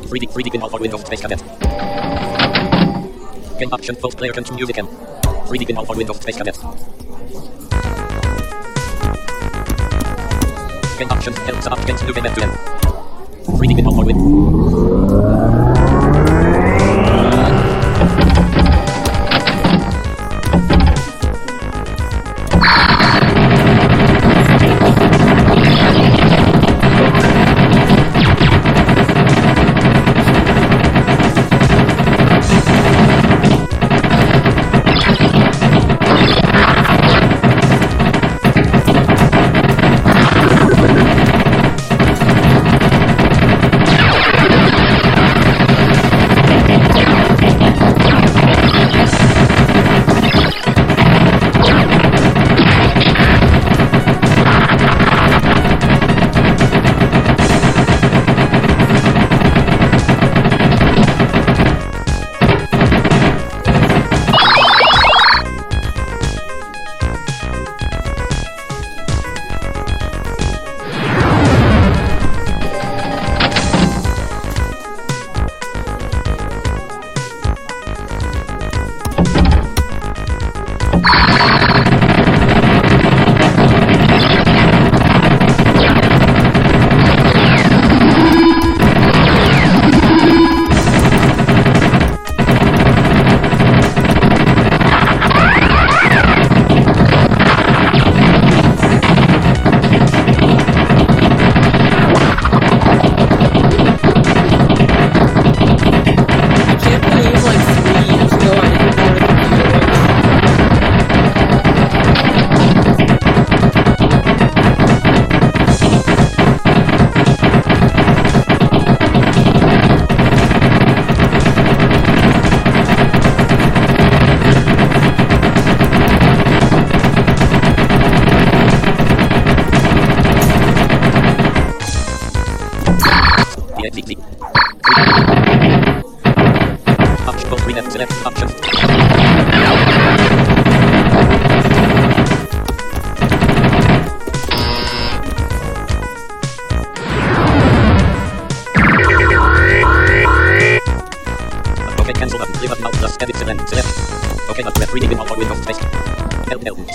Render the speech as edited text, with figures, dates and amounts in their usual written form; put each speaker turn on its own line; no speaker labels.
3D bin all Windows Space Cadet. Game Action Post Player Control Music M. 3D bin all Windows Space Cadet. Game Actions Help Setup Games New Game End-to-End. 3D bin all Windows. Select option. Okay, cancel button. Clear button. Alt plus edit select. Okay, but 3D bin all Windows Space. Help.